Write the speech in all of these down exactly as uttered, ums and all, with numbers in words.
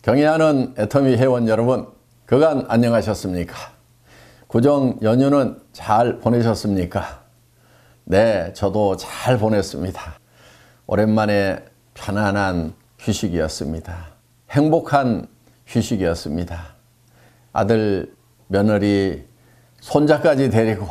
경애하는 애터미 회원 여러분, 그간 안녕하셨습니까? 구정 연휴는 잘 보내셨습니까? 네, 저도 잘 보냈습니다. 오랜만에 편안한 휴식이었습니다. 행복한 휴식이었습니다. 아들, 며느리, 손자까지 데리고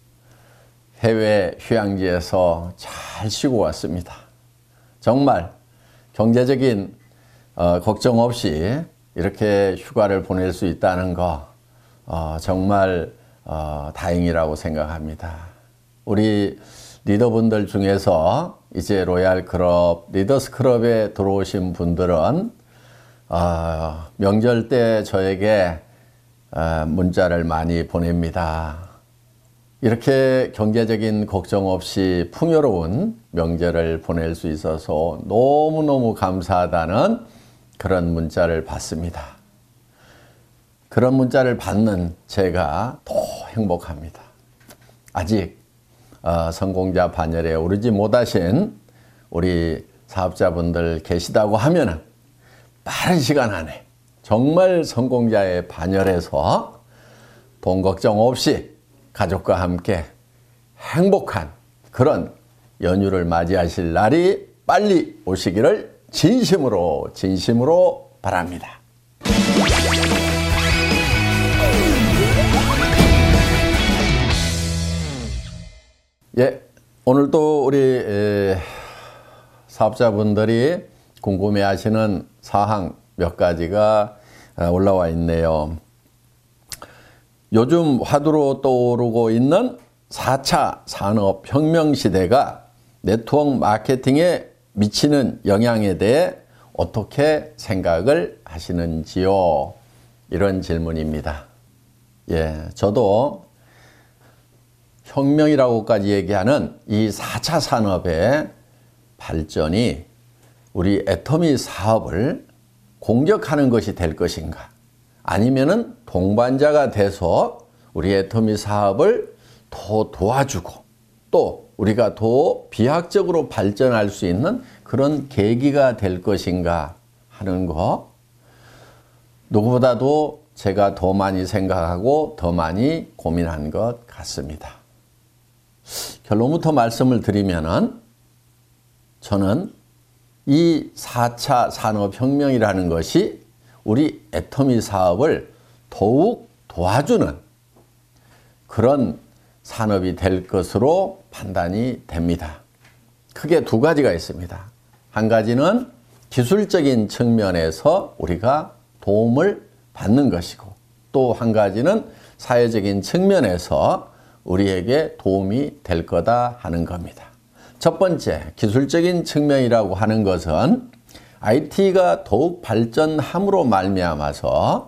해외 휴양지에서 잘 쉬고 왔습니다. 정말 경제적인 어, 걱정 없이 이렇게 휴가를 보낼 수 있다는 거 어, 정말 어, 다행이라고 생각합니다. 우리 리더분들 중에서 이제 로얄 클럽, 리더스 클럽에 들어오신 분들은 어, 명절 때 저에게 어, 문자를 많이 보냅니다. 이렇게 경제적인 걱정 없이 풍요로운 명절을 보낼 수 있어서 너무너무 감사하다는 그런 문자를 받습니다. 그런 문자를 받는 제가 더 행복합니다. 아직 어, 성공자 반열에 오르지 못하신 우리 사업자분들 계시다고 하면은 빠른 시간 안에 정말 성공자의 반열에서 돈 걱정 없이 가족과 함께 행복한 그런 연휴를 맞이하실 날이 빨리 오시기를 진심으로 진심으로 바랍니다. 예, 오늘도 우리 에, 사업자분들이 궁금해하시는 사항 몇 가지가 올라와 있네요. 요즘 화두로 떠오르고 있는 사 차 산업혁명 시대가 네트워크 마케팅에 미치는 영향에 대해 어떻게 생각을 하시는지요? 이런 질문입니다. 예, 저도 혁명이라고까지 얘기하는 이 사 차 산업의 발전이 우리 애터미 사업을 공격하는 것이 될 것인가? 아니면은 동반자가 돼서 우리 애터미 사업을 더 도와주고 또 우리가 더 비약적으로 발전할 수 있는 그런 계기가 될 것인가 하는 거, 누구보다도 제가 더 많이 생각하고 더 많이 고민한 것 같습니다. 결론부터 말씀을 드리면은 저는 이 사 차 산업혁명이라는 것이 우리 애터미 사업을 더욱 도와주는 그런 산업이 될 것으로 판단이 됩니다. 크게 두 가지가 있습니다. 한 가지는 기술적인 측면에서 우리가 도움을 받는 것이고, 또 한 가지는 사회적인 측면에서 우리에게 도움이 될 거다 하는 겁니다. 첫 번째, 기술적인 측면이라고 하는 것은 아이티가 더욱 발전함으로 말미암아서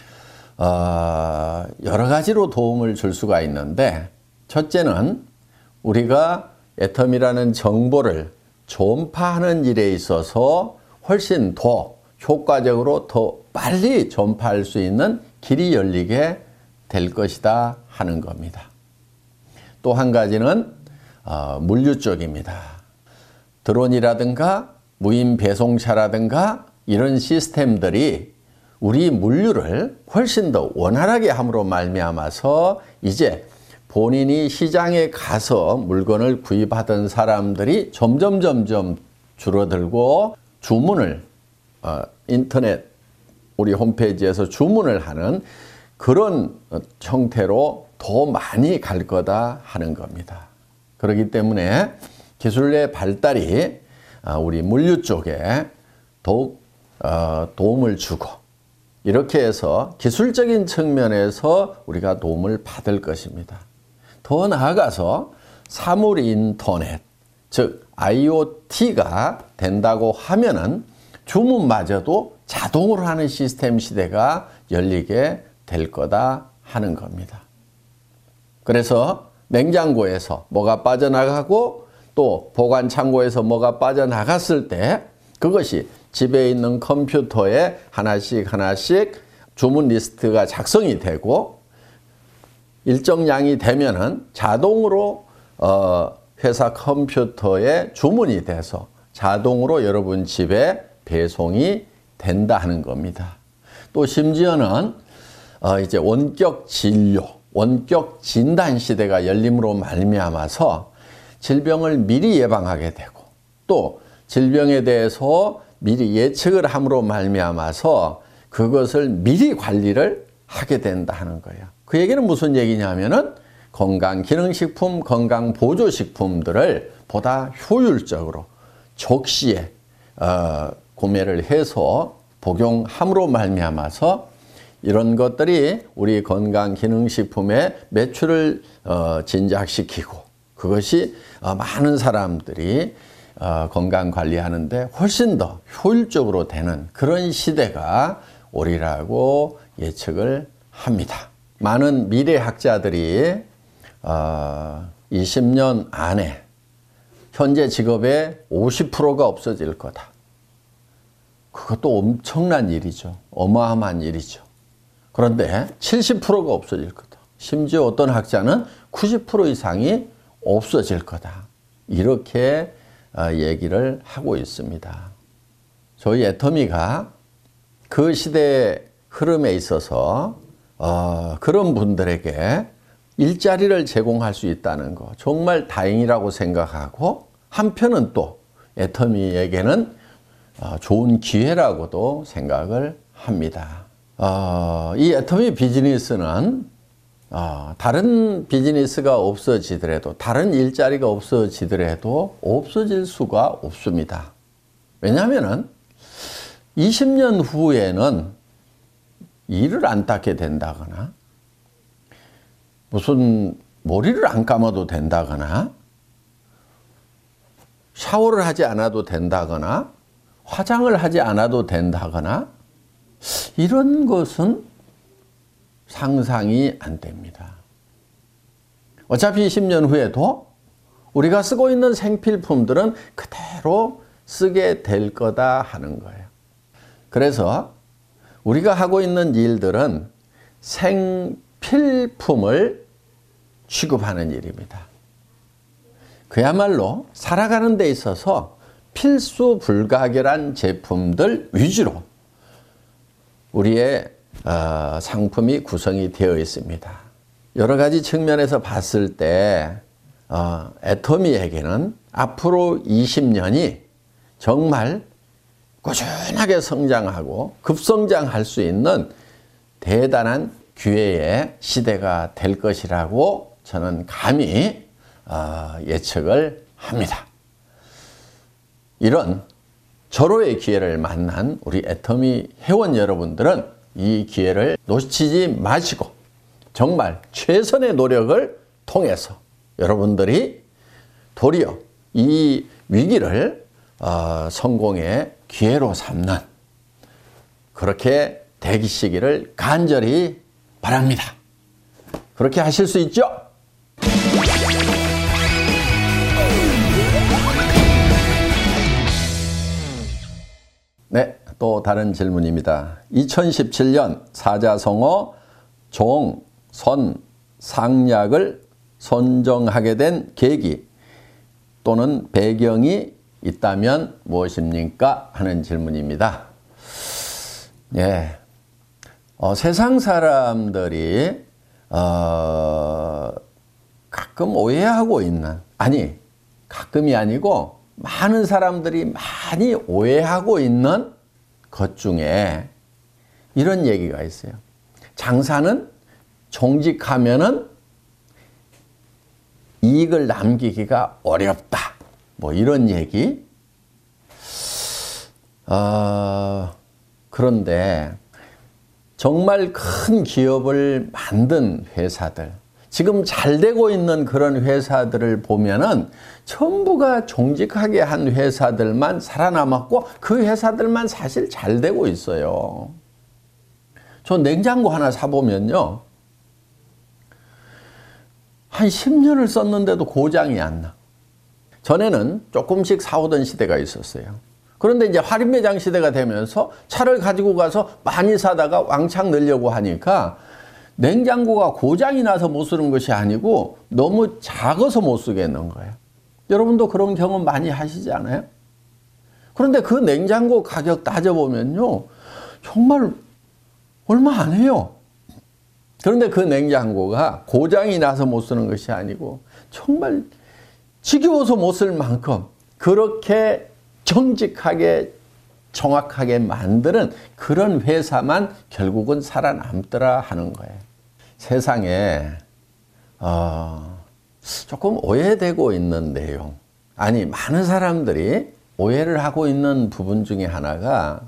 어, 여러 가지로 도움을 줄 수가 있는데, 첫째는 우리가 애터미라는 정보를 전파하는 일에 있어서 훨씬 더 효과적으로 더 빨리 전파할 수 있는 길이 열리게 될 것이다 하는 겁니다. 또 한 가지는 어, 물류 쪽입니다. 드론이라든가 무인 배송차라든가 이런 시스템들이 우리 물류를 훨씬 더 원활하게 함으로 말미암아서 이제 본인이 시장에 가서 물건을 구입하던 사람들이 점점 점점 줄어들고 주문을 어, 인터넷 우리 홈페이지에서 주문을 하는 그런 형태로 더 많이 갈 거다 하는 겁니다. 그렇기 때문에 기술의 발달이 우리 물류 쪽에 더욱 도움을 주고, 이렇게 해서 기술적인 측면에서 우리가 도움을 받을 것입니다. 더 나아가서 사물 인터넷, 즉 아이오티가 된다고 하면은 주문마저도 자동으로 하는 시스템 시대가 열리게 될 거다 하는 겁니다. 그래서 냉장고에서 뭐가 빠져나가고 또 보관 창고에서 뭐가 빠져나갔을 때 그것이 집에 있는 컴퓨터에 하나씩 하나씩 주문 리스트가 작성이 되고, 일정량이 되면은 자동으로 어 회사 컴퓨터에 주문이 돼서 자동으로 여러분 집에 배송이 된다 하는 겁니다. 또 심지어는 어 이제 원격 진료, 원격 진단 시대가 열림으로 말미암아서 질병을 미리 예방하게 되고 또 질병에 대해서 미리 예측을 함으로 말미암아서 그것을 미리 관리를 하게 된다 하는 거예요. 그 얘기는 무슨 얘기냐면은 건강기능식품, 건강보조식품들을 보다 효율적으로 적시에 어, 구매를 해서 복용함으로 말미암아서 이런 것들이 우리 건강기능식품의 매출을 어, 진작시키고 그것이 어, 많은 사람들이 어, 건강관리하는데 훨씬 더 효율적으로 되는 그런 시대가 오리라고 예측을 합니다. 많은 미래학자들이 어, 이십 년 안에 현재 직업의 오십 퍼센트가 없어질 거다. 그것도 엄청난 일이죠. 어마어마한 일이죠. 그런데 칠십 퍼센트가 없어질 거다. 심지어 어떤 학자는 구십 퍼센트 이상이 없어질 거다. 이렇게 얘기를 하고 있습니다. 저희 애터미가 그 시대의 흐름에 있어서 어, 그런 분들에게 일자리를 제공할 수 있다는 거 정말 다행이라고 생각하고 한편은 또 애터미에게는 어, 좋은 기회라고도 생각을 합니다. 어, 이 애터미 비즈니스는 어, 다른 비즈니스가 없어지더라도 다른 일자리가 없어지더라도 없어질 수가 없습니다. 왜냐하면 이십 년 후에는 이를 안 닦게 된다거나 무슨 머리를 안 감아도 된다거나 샤워를 하지 않아도 된다거나 화장을 하지 않아도 된다거나 이런 것은 상상이 안 됩니다. 어차피 이십 년 후에도 우리가 쓰고 있는 생필품들은 그대로 쓰게 될 거다 하는 거예요. 그래서 우리가 하고 있는 일들은 생필품을 취급하는 일입니다. 그야말로 살아가는 데 있어서 필수 불가결한 제품들 위주로 우리의 어, 상품이 구성이 되어 있습니다. 여러 가지 측면에서 봤을 때 어, 애터미에게는 앞으로 이십 년이 정말 꾸준하게 성장하고 급성장할 수 있는 대단한 기회의 시대가 될 것이라고 저는 감히 어, 예측을 합니다. 이런 절호의 기회를 만난 우리 애터미 회원 여러분들은 이 기회를 놓치지 마시고 정말 최선의 노력을 통해서 여러분들이 도리어 이 위기를 어, 성공의 기회로 삼는 그렇게 되시기를 간절히 바랍니다. 그렇게 하실 수 있죠? 네, 또 다른 질문입니다. 이천십칠 년 사자성어 종, 선, 상약을 선정하게 된 계기 또는 배경이 있다면 무엇입니까? 하는 질문입니다. 예, 어, 세상 사람들이 어, 가끔 오해하고 있는, 아니 가끔이 아니고 많은 사람들이 많이 오해하고 있는 것 중에 이런 얘기가 있어요. 장사는 정직하면은 이익을 남기기가 어렵다. 뭐 이런 얘기. 어, 그런데 정말 큰 기업을 만든 회사들, 지금 잘 되고 있는 그런 회사들을 보면은 전부가 정직하게 한 회사들만 살아남았고 그 회사들만 사실 잘 되고 있어요. 저 냉장고 하나 사보면요, 한 십 년을 썼는데도 고장이 안 나. 전에는 조금씩 사오던 시대가 있었어요. 그런데 이제 할인매장 시대가 되면서 차를 가지고 가서 많이 사다가 왕창 넣으려고 하니까 냉장고가 고장이 나서 못 쓰는 것이 아니고 너무 작아서 못 쓰겠는 거예요. 여러분도 그런 경험 많이 하시지 않아요? 그런데 그 냉장고 가격 따져보면요, 정말 얼마 안 해요. 그런데 그 냉장고가 고장이 나서 못 쓰는 것이 아니고 정말 지겨워서 못 쓸 만큼 그렇게 정직하게 정확하게 만드는 그런 회사만 결국은 살아남더라 하는 거예요. 세상에 어, 조금 오해되고 있는 내용, 아니 많은 사람들이 오해를 하고 있는 부분 중에 하나가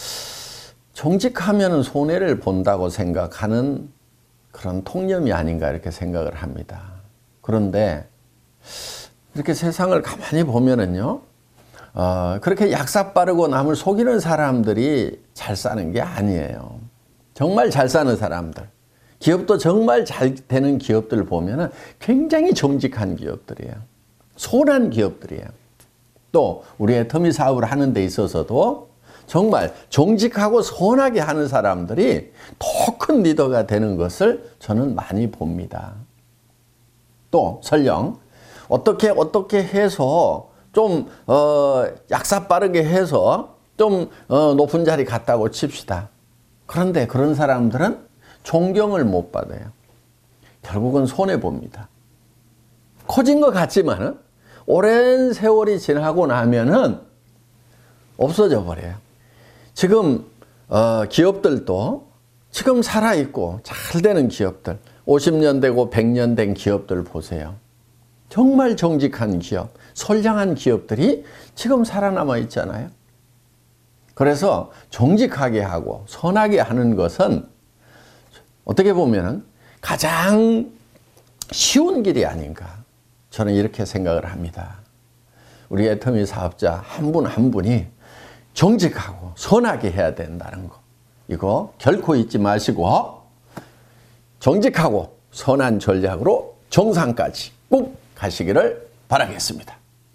정직하면 손해를 본다고 생각하는 그런 통념이 아닌가 이렇게 생각을 합니다. 그런데 이렇게 세상을 가만히 보면은요, 어, 그렇게 약삭 빠르고 남을 속이는 사람들이 잘 사는 게 아니에요. 정말 잘 사는 사람들, 기업도 정말 잘 되는 기업들 보면은 굉장히 정직한 기업들이에요. 선한 기업들이에요. 또 우리 애터미 사업을 하는 데 있어서도 정말 정직하고 선하게 하는 사람들이 더 큰 리더가 되는 것을 저는 많이 봅니다. 또 설령 어떻게 어떻게 해서 좀 어, 약삭 빠르게 해서 좀 어, 높은 자리 갔다고 칩시다. 그런데 그런 사람들은 존경을 못 받아요. 결국은 손해봅니다. 커진 것 같지만 오랜 세월이 지나고 나면은 없어져 버려요. 지금 어, 기업들도 지금 살아있고 잘 되는 기업들, 오십 년 되고 백 년 된 기업들 보세요. 정말 정직한 기업, 선량한 기업들이 지금 살아남아 있잖아요. 그래서 정직하게 하고 선하게 하는 것은 어떻게 보면 가장 쉬운 길이 아닌가, 저는 이렇게 생각을 합니다. 우리 애터미 사업자 한 분 한 분이 정직하고 선하게 해야 된다는 거, 이거 결코 잊지 마시고 정직하고 선한 전략으로 정상까지 꼭 가시기를 바라겠습니다.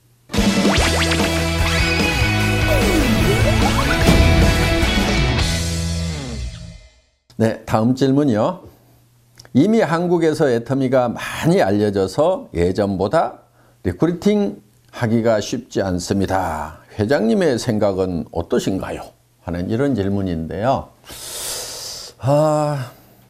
네, 다음 질문이요. 이미 한국에서 애터미가 많이 알려져서 예전보다 리크루팅 하기가 쉽지 않습니다. 회장님의 생각은 어떠신가요? 하는 이런 질문인데요. 아,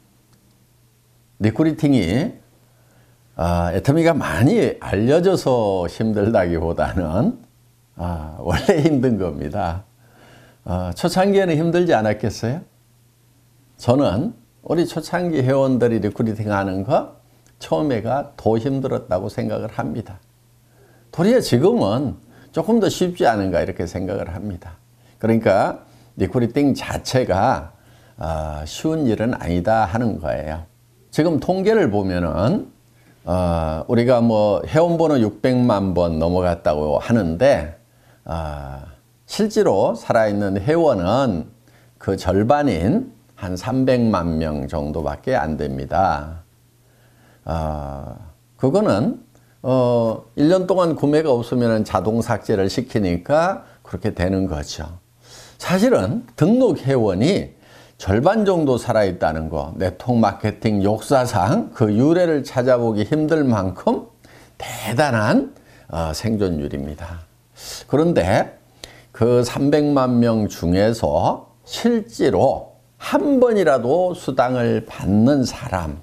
리크루팅이 아, 애터미가 많이 알려져서 힘들다기보다는 아, 원래 힘든 겁니다. 아, 초창기에는 힘들지 않았겠어요? 저는 우리 초창기 회원들이 리크루팅 하는 거 처음에가 더 힘들었다고 생각을 합니다. 도리어 지금은 조금 더 쉽지 않은가 이렇게 생각을 합니다. 그러니까 리크루팅 자체가 어, 쉬운 일은 아니다 하는 거예요. 지금 통계를 보면은 어, 우리가 뭐 회원번호 육백만 번 넘어갔다고 하는데 어, 실제로 살아있는 회원은 그 절반인 한 삼백만 명 정도밖에 안 됩니다. 어, 그거는 어, 일 년 동안 구매가 없으면 자동 삭제를 시키니까 그렇게 되는 거죠. 사실은 등록 회원이 절반 정도 살아있다는 거, 네트워크 마케팅 역사상 그 유래를 찾아보기 힘들 만큼 대단한 어, 생존율입니다. 그런데 그 삼백만 명 중에서 실제로 한 번이라도 수당을 받는 사람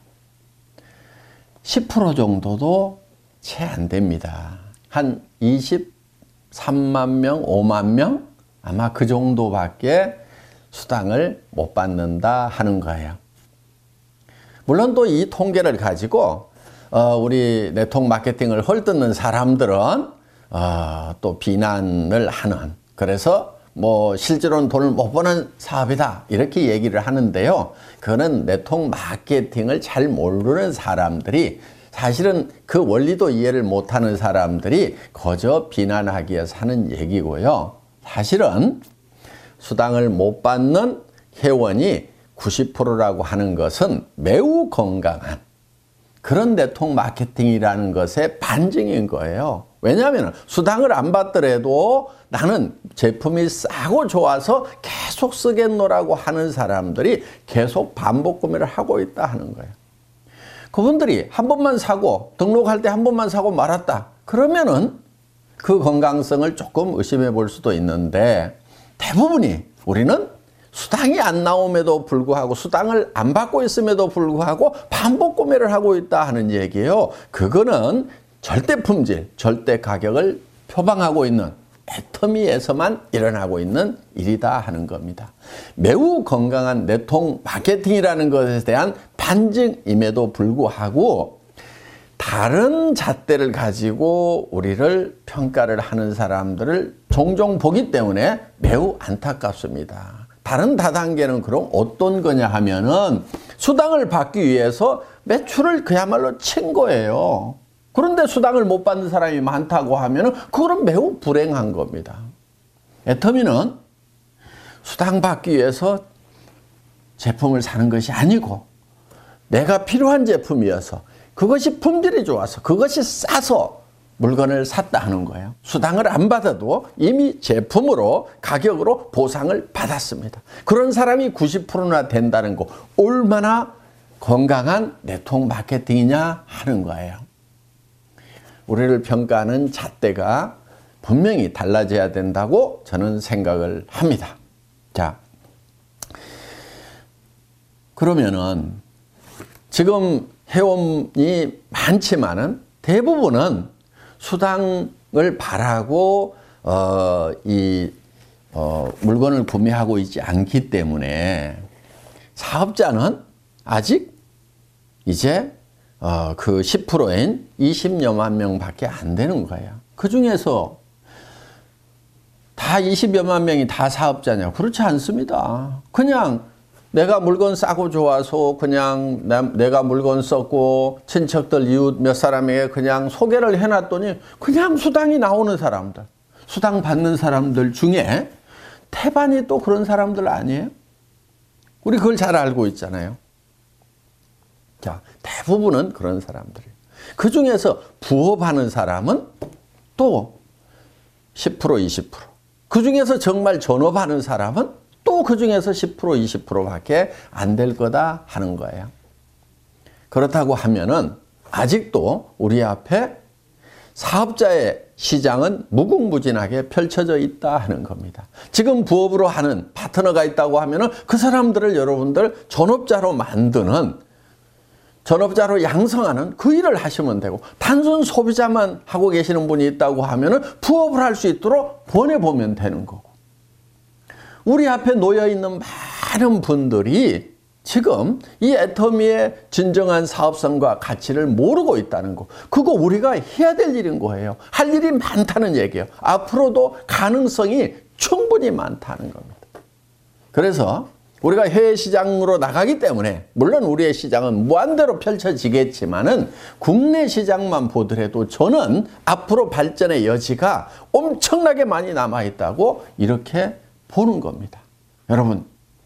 십 퍼센트 정도도 채 안 됩니다. 한 이십삼만 명, 오만 명? 아마 그 정도밖에 수당을 못 받는다 하는 거예요. 물론 또 이 통계를 가지고 어, 우리 네트워크 마케팅을 헐뜯는 사람들은 어, 또 비난을 하는, 그래서 뭐 실제로는 돈을 못 버는 사업이다 이렇게 얘기를 하는데요. 그거는 네트워크 마케팅을 잘 모르는 사람들이, 사실은 그 원리도 이해를 못하는 사람들이 거저 비난하기 위해서 하는 얘기고요. 사실은 수당을 못 받는 회원이 구십 퍼센트라고 하는 것은 매우 건강한 그런 네트워크 마케팅이라는 것의 반증인 거예요. 왜냐하면 수당을 안 받더라도 나는 제품이 싸고 좋아서 계속 쓰겠노라고 하는 사람들이 계속 반복 구매를 하고 있다 하는 거예요. 그분들이 한 번만 사고 등록할 때 한 번만 사고 말았다. 그러면은 그 건강성을 조금 의심해 볼 수도 있는데 대부분이 우리는 수당이 안 나옴에도 불구하고 수당을 안 받고 있음에도 불구하고 반복 구매를 하고 있다 하는 얘기예요. 그거는 절대 품질, 절대 가격을 표방하고 있는 애터미에서만 일어나고 있는 일이다 하는 겁니다. 매우 건강한 내통 마케팅이라는 것에 대한 반증임에도 불구하고 다른 잣대를 가지고 우리를 평가를 하는 사람들을 종종 보기 때문에 매우 안타깝습니다. 다른 다단계는 그럼 어떤 거냐 하면은 수당을 받기 위해서 매출을 그야말로 친 거예요. 그런데 수당을 못 받는 사람이 많다고 하면은 그거는 매우 불행한 겁니다. 애터미는 수당 받기 위해서 제품을 사는 것이 아니고 내가 필요한 제품이어서 그것이 품질이 좋아서 그것이 싸서 물건을 샀다 하는 거예요. 수당을 안 받아도 이미 제품으로 가격으로 보상을 받았습니다. 그런 사람이 구십 퍼센트나 된다는 거 얼마나 건강한 내통 마케팅이냐 하는 거예요. 우리를 평가하는 잣대가 분명히 달라져야 된다고 저는 생각을 합니다. 자, 그러면은 지금 회원이 많지만은 대부분은 수당을 바라고 어, 이 어, 물건을 구매하고 있지 않기 때문에 사업자는 아직 이제 어, 그 십 퍼센트인 이십여만 명밖에 안 되는 거예요. 그 중에서 다 이십여만 명이 다 사업자냐? 그렇지 않습니다. 그냥 내가 물건 싸고 좋아서 그냥 내가 물건 썼고 친척들 이웃 몇 사람에게 그냥 소개를 해놨더니 그냥 수당이 나오는 사람들, 수당 받는 사람들 중에 태반이 또 그런 사람들 아니에요? 우리 그걸 잘 알고 있잖아요. 자, 대부분은 그런 사람들이에요. 그 중에서 부업하는 사람은 또 십 퍼센트, 이십 퍼센트. 그 중에서 정말 전업하는 사람은 또 그 중에서 십 퍼센트, 이십 퍼센트밖에 안 될 거다 하는 거예요. 그렇다고 하면은 아직도 우리 앞에 사업자의 시장은 무궁무진하게 펼쳐져 있다 하는 겁니다. 지금 부업으로 하는 파트너가 있다고 하면은 그 사람들을 여러분들 전업자로 만드는, 전업자로 양성하는 그 일을 하시면 되고, 단순 소비자만 하고 계시는 분이 있다고 하면은 부업을 할 수 있도록 보내보면 되는 거고. 우리 앞에 놓여 있는 많은 분들이 지금 이 애터미의 진정한 사업성과 가치를 모르고 있다는 거. 그거 우리가 해야 될 일인 거예요. 할 일이 많다는 얘기예요. 앞으로도 가능성이 충분히 많다는 겁니다. 그래서 우리가 해외 시장으로 나가기 때문에 물론 우리의 시장은 무한대로 펼쳐지겠지만은 국내 시장만 보더라도 저는 앞으로 발전의 여지가 엄청나게 많이 남아있다고 이렇게 보는 겁니다. 여러분,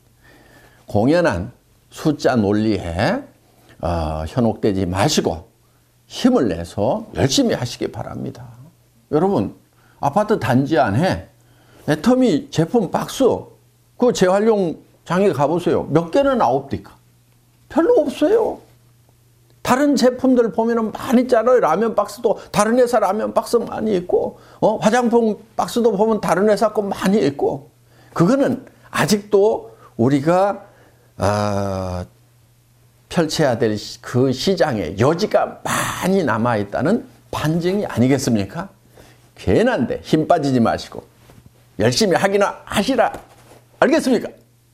공연한 숫자 논리에 어, 현혹되지 마시고 힘을 내서 열심히 하시기 바랍니다. 여러분, 아파트 단지 안에 애터미 제품 박스, 그 재활용장에 가보세요. 몇 개는 나옵니까? 별로 없어요. 다른 제품들 보면은 많이 있잖아요. 라면 박스도 다른 회사 라면 박스 많이 있고, 어? 화장품 박스도 보면 다른 회사 거 많이 있고. 그거는 아직도 우리가 어, 펼쳐야 될 그 시장에 여지가 많이 남아있다는 반증이 아니겠습니까? 괜한데 힘 빠지지 마시고 열심히 하기나 하시라. 알겠습니까?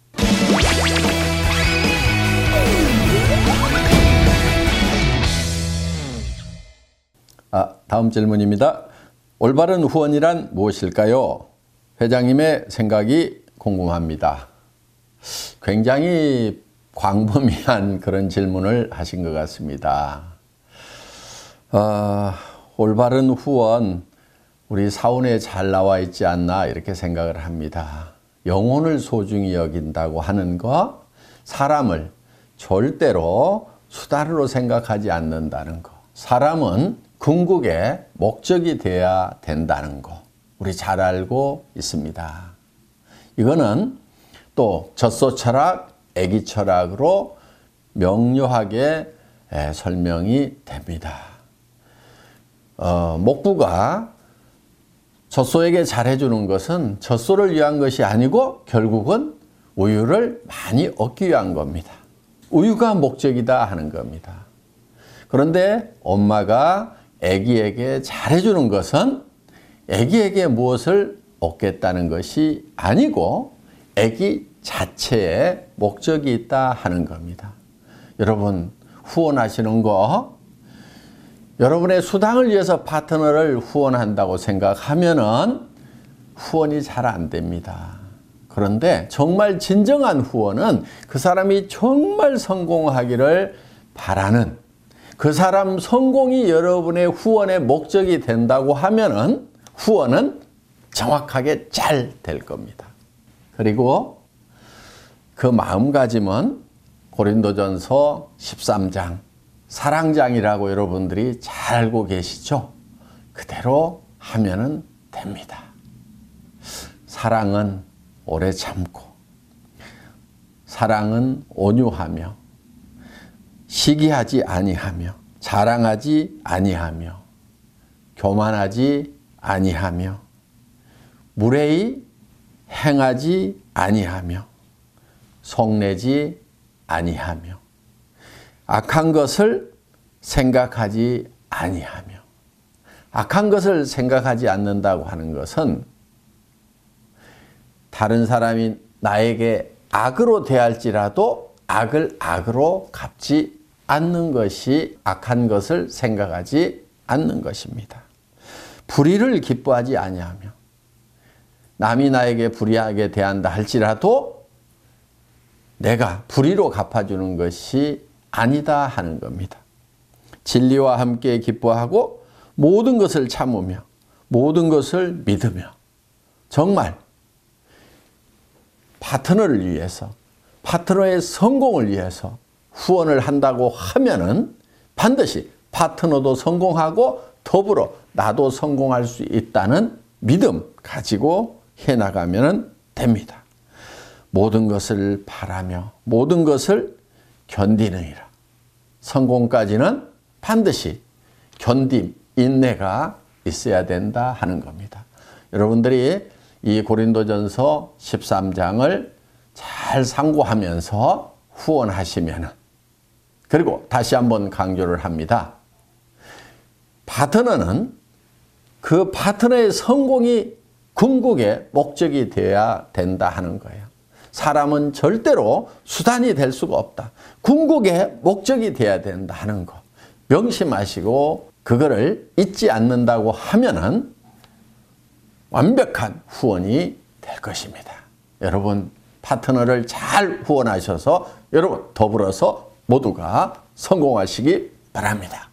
아, 다음 질문입니다. 올바른 후원이란 무엇일까요? 회장님의 생각이 궁금합니다. 굉장히 광범위한 그런 질문을 하신 것 같습니다. 어, 올바른 후원, 우리 사원에 잘 나와 있지 않나 이렇게 생각을 합니다. 영혼을 소중히 여긴다고 하는 거, 사람을 절대로 수단으로 생각하지 않는다는 거, 사람은 궁극의 목적이 되어야 된다는 거, 우리 잘 알고 있습니다. 이거는 또 젖소 철학, 애기 철학으로 명료하게 설명이 됩니다. 어, 목부가 젖소에게 잘해주는 것은 젖소를 위한 것이 아니고 결국은 우유를 많이 얻기 위한 겁니다. 우유가 목적이다 하는 겁니다. 그런데 엄마가 아기에게 잘해주는 것은 아기에게 무엇을 얻겠다는 것이 아니고 아기 자체에 목적이 있다 하는 겁니다. 여러분, 후원하시는 거, 여러분의 수당을 위해서 파트너를 후원한다고 생각하면은 후원이 잘 안 됩니다. 그런데 정말 진정한 후원은 그 사람이 정말 성공하기를 바라는, 그 사람 성공이 여러분의 후원의 목적이 된다고 하면은 후원은 정확하게 잘 될 겁니다. 그리고 그 마음가짐은 고린도전서 십삼 장 사랑장이라고 여러분들이 잘 알고 계시죠? 그대로 하면은 됩니다. 사랑은 오래 참고, 사랑은 온유하며, 시기하지 아니하며, 자랑하지 아니하며, 교만하지 아니하며, 무례히 행하지 아니하며, 속내지 아니하며, 악한 것을 생각하지 아니하며. 악한 것을 생각하지 않는다고 하는 것은 다른 사람이 나에게 악으로 대할지라도 악을 악으로 갚지 않는 것이 악한 것을 생각하지 않는 것입니다. 불의를 기뻐하지 아니하며, 남이 나에게 불의하게 대한다 할지라도 내가 불의로 갚아주는 것이 아니다 하는 겁니다. 진리와 함께 기뻐하고 모든 것을 참으며 모든 것을 믿으며, 정말 파트너를 위해서, 파트너의 성공을 위해서 후원을 한다고 하면은 반드시 파트너도 성공하고 더불어 나도 성공할 수 있다는 믿음 가지고 해나가면 됩니다. 모든 것을 바라며 모든 것을 견디느니라. 성공까지는 반드시 견딤, 인내가 있어야 된다 하는 겁니다. 여러분들이 이 고린도전서 십삼 장을 잘 상고하면서 후원하시면, 그리고 다시 한번 강조를 합니다. 파트너는 그 파트너의 성공이 궁극의 목적이 되어야 된다 하는 거예요. 사람은 절대로 수단이 될 수가 없다. 궁극의 목적이 되어야 된다 하는 거 명심하시고 그거를 잊지 않는다고 하면은 완벽한 후원이 될 것입니다. 여러분, 파트너를 잘 후원하셔서 여러분 더불어서 모두가 성공하시기 바랍니다.